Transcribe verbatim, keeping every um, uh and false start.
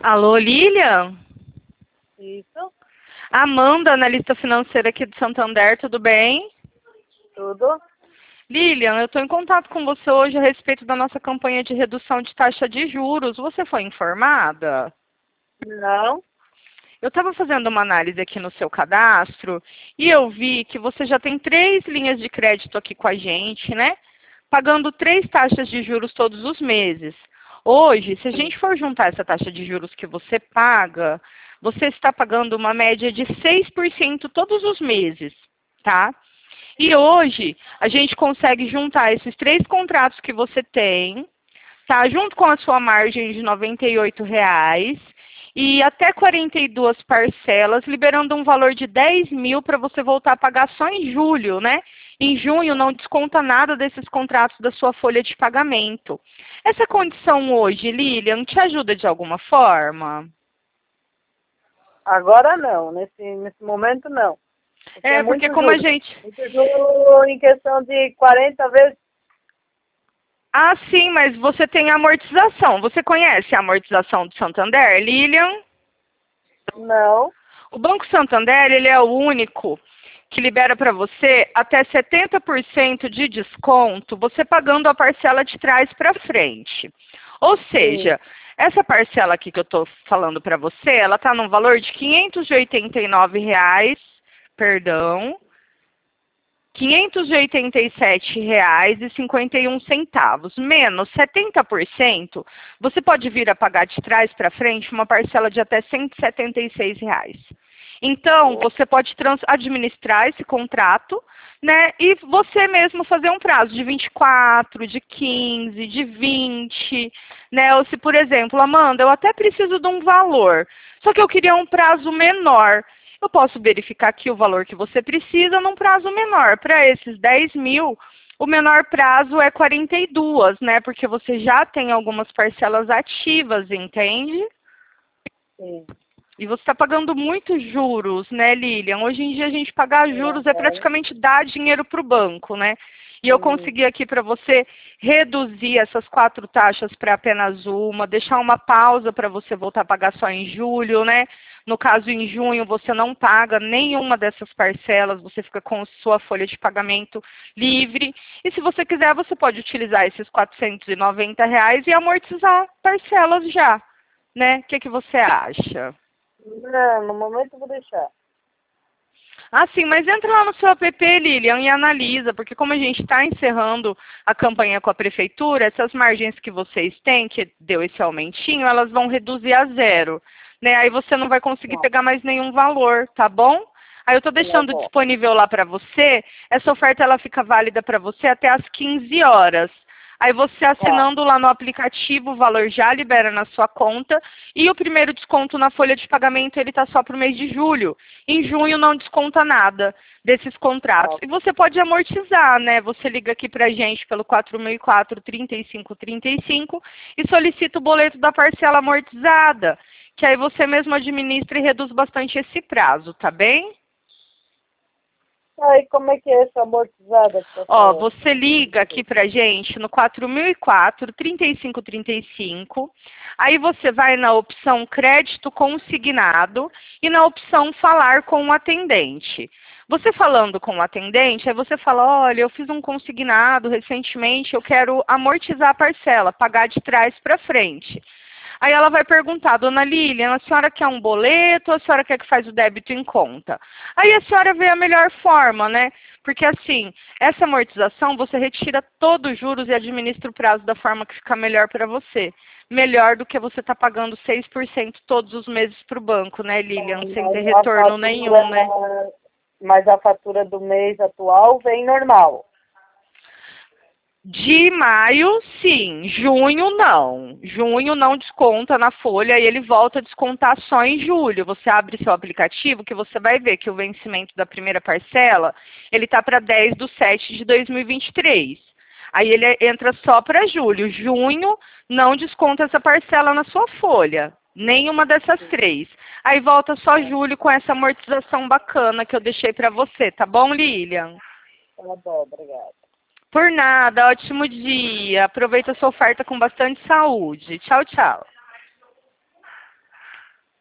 Alô, Lilian? Isso, Amanda, analista financeira aqui do Santander, tudo bem? tudo. Lilian, eu estou em contato com você hoje a respeito da nossa campanha de redução de taxa de juros. Você foi informada? Não, Eu estava fazendo uma análise aqui no seu cadastro e eu vi que você já tem três linhas de crédito aqui com a gente, né? Pagando três taxas de juros todos os meses. Hoje, se a gente for juntar essa taxa de juros que você paga, você está pagando uma média de seis por cento todos os meses, tá? E hoje, a gente consegue juntar esses três contratos que você tem, tá? Junto com a sua margem de noventa e oito reais e até quarenta e duas parcelas, liberando um valor de dez mil para você voltar a pagar só em julho, né? Em junho não desconta nada desses contratos da sua folha de pagamento. Essa condição hoje, Lilian, te ajuda de alguma forma? agora não. Nesse, nesse momento não. Porque é É, muito porque como a juro. gente... Muito juro em questão de quarenta vezes. Ah, sim, mas você tem amortização. Você conhece a amortização do Santander, Lilian? Não. O Banco Santander, ele é o único que libera para você até setenta por cento de desconto, você pagando a parcela de trás para frente. Ou Sim. seja, essa parcela aqui que eu estou falando para você, ela está num valor de quinhentos e oitenta e nove reais, perdão, quinhentos e oitenta e sete reais e cinquenta e um centavos, menos setenta por cento, você pode vir a pagar de trás para frente uma parcela de até cento e setenta e seis reais. Então, você pode trans administrar esse contrato, né, e você mesmo fazer um prazo de vinte e quatro, de quinze, de vinte, né, ou se, por exemplo, Amanda, eu até preciso de um valor, só que eu queria um prazo menor. Eu posso verificar aqui o valor que você precisa num prazo menor. Para esses dez mil, o menor prazo é quarenta e duas, né? Porque você já tem algumas parcelas ativas, entende? Sim. E você está pagando muitos juros, né, Lilian? Hoje em dia a gente pagar juros é Aham. praticamente dar dinheiro para o banco, né? E eu Sim. consegui aqui para você reduzir essas quatro taxas para apenas uma, deixar uma pausa para você voltar a pagar só em julho, né? No caso, em junho, você não paga nenhuma dessas parcelas, você fica com sua folha de pagamento livre. E se você quiser, você pode utilizar esses quatrocentos e noventa reais e amortizar parcelas já, né? O que, que você acha? Não, no momento eu vou deixar. Ah, sim, mas entra lá no seu app, Lilian, e analisa, porque como a gente está encerrando a campanha com a prefeitura, essas margens que vocês têm, que deu esse aumentinho, elas vão reduzir a zero, né? Aí você não vai conseguir Tá, pegar mais nenhum valor, tá bom? Aí eu estou tá deixando bom. disponível lá para você, essa oferta ela fica válida para você até às quinze horas. Aí você Tá, assinando lá no aplicativo, o valor já libera na sua conta e o primeiro desconto na folha de pagamento ele está só para o mês de julho. Em junho não desconta nada desses contratos. tá. E você pode amortizar, né? Você liga aqui para a gente pelo quatro mil e quatro, trinta e cinco trinta e cinco e solicita o boleto da parcela amortizada, que aí você mesmo administra e reduz bastante esse prazo, tá bem? Aí como é que é essa amortizada que você Ó, falou? você Não liga entendi. aqui pra gente no quatro mil e quatro, trinta e cinco trinta e cinco. Aí você vai na opção crédito consignado e na opção falar com o atendente. Você falando com o atendente, aí você fala, olha, eu fiz um consignado recentemente, eu quero amortizar a parcela, pagar de trás para frente. Aí ela vai perguntar, dona Lilian, a senhora quer um boleto ou a senhora quer que faz o débito em conta? Aí a senhora vê a melhor forma, né? Porque assim, essa amortização você retira todos os juros e administra o prazo da forma que fica melhor para você. Melhor do que você estar tá pagando seis por cento todos os meses para o banco, né, Lilian? Sem ter Mas a retorno nenhum, né? fatura, mas a fatura do mês atual vem normal. De maio, sim. Junho, não. Junho não desconta na folha e ele volta a descontar só em julho. Você abre seu aplicativo que você vai ver que o vencimento da primeira parcela, ele está para dez de setembro de dois mil e vinte e três. Aí ele entra só para julho. Junho não desconta essa parcela na sua folha. Nenhuma dessas três. Aí volta só julho com essa amortização bacana que eu deixei para você, tá bom, Lilian? Tá bom, obrigada. Por nada, ótimo dia. Aproveita a sua oferta com bastante saúde. Tchau, tchau.